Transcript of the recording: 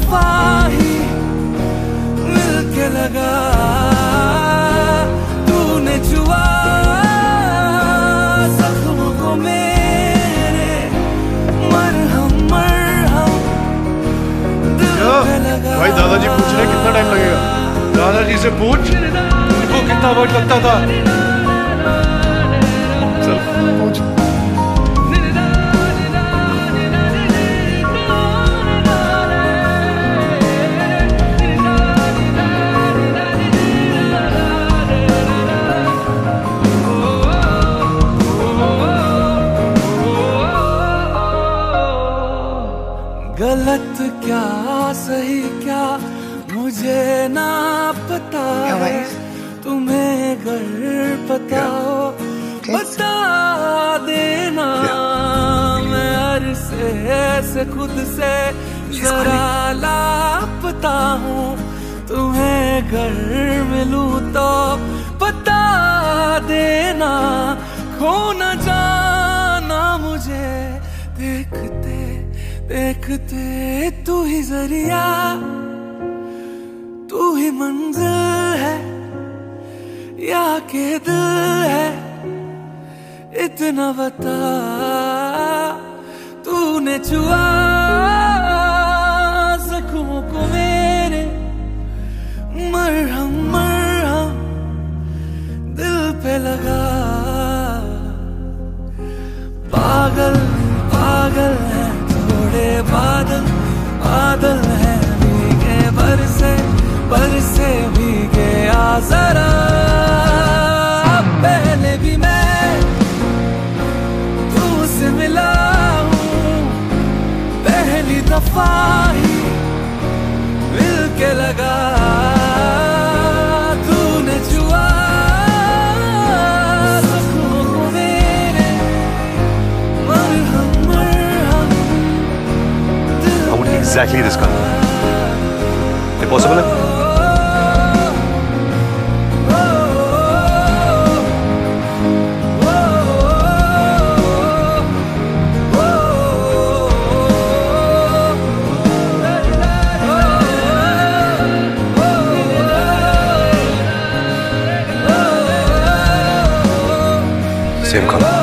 दफा ही मिलके लगा, तूने छुआ जख्म को मेरे, मरहम मरहम दिल पे लगा। भाई दादाजी पूछ रहे कितना टाइम लगेगा? दादाजी से पूछ उनको कितना वक्त लगता था। चल पूछ। गलत क्या सही क्या मुझे ना पता है, तुम्हें अगर पता हो बता देना। मैं अरसे से खुद से जरा लापता हूँ, तुम्हें अगर मिलूं तो बता देना। खो न जाना मुझे देखते देखते, तू ही जरिया तू ही मंजिल है या के दिल है, इतना बता। तूने छुआ जख्मों को मेरे, मरहम मरहम दिल पे लगा। पागल पागल है थोड़े बादल, बादल है भीगे बरसे बरसे भीगे आ जरा। पहले भी मैं तुझसे मिला हूँ, पहली दफा ही मिलके लगा, तूने छुआ जख्मों को मेरे, मरहम मरहम दिल पे लगा। Exactly this color. Is it possible? Same color.